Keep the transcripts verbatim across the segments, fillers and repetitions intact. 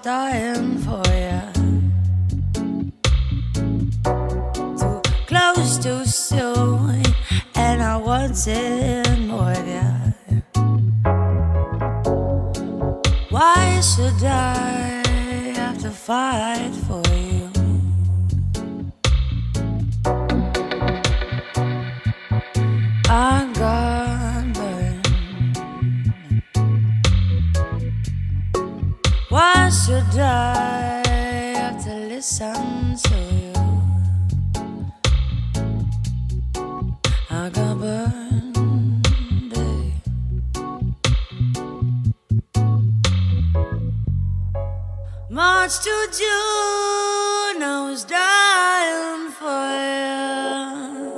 dying for you. Too close too soon, and I wanted more of you. Why should I have to fight for you? I got burned. Why should I have to listen to you? I got burned. eh. March to June, I was dying for you.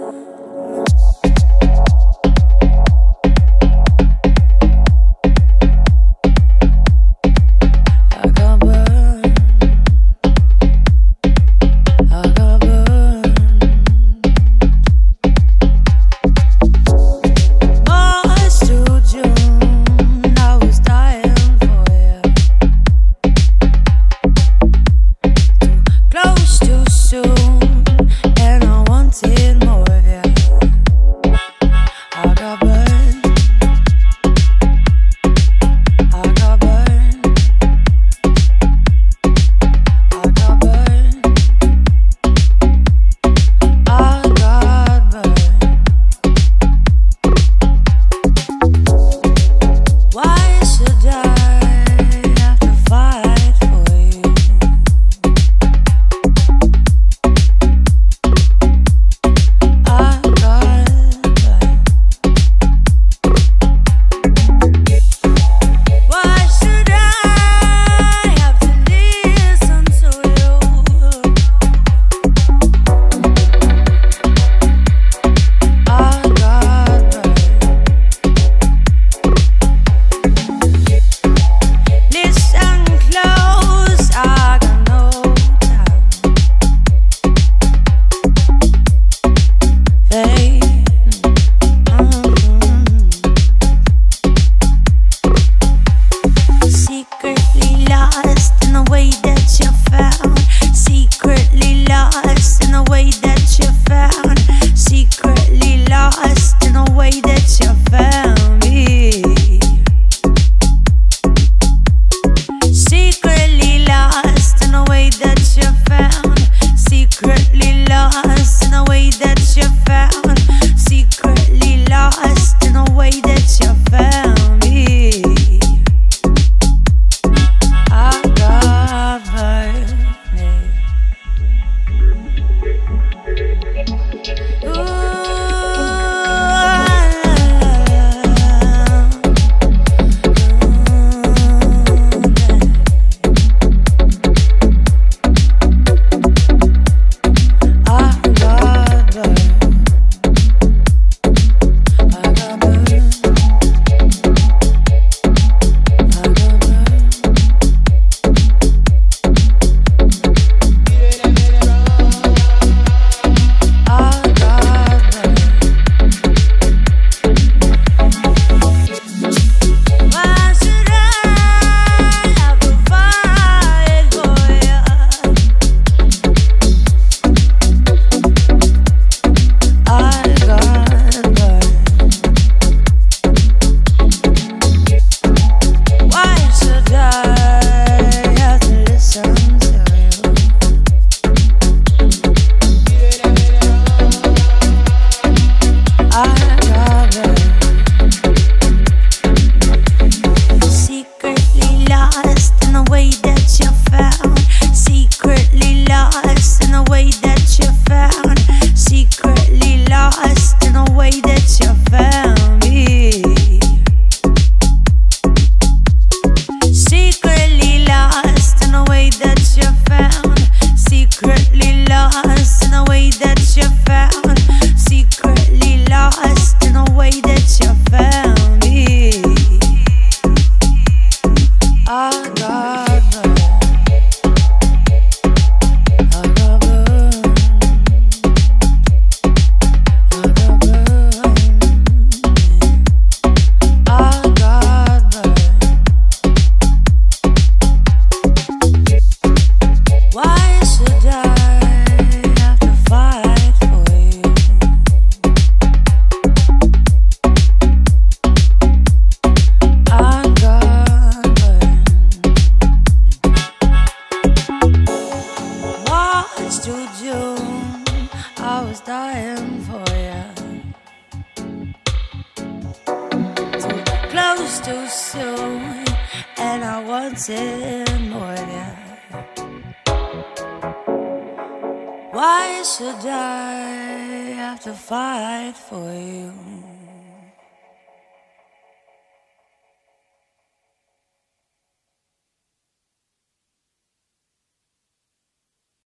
I got burned. I got burned. March to June, I was dying for you. Too close too soon, and I want close too soon, and I wanted more. Yeah. Why should I have to fight for you?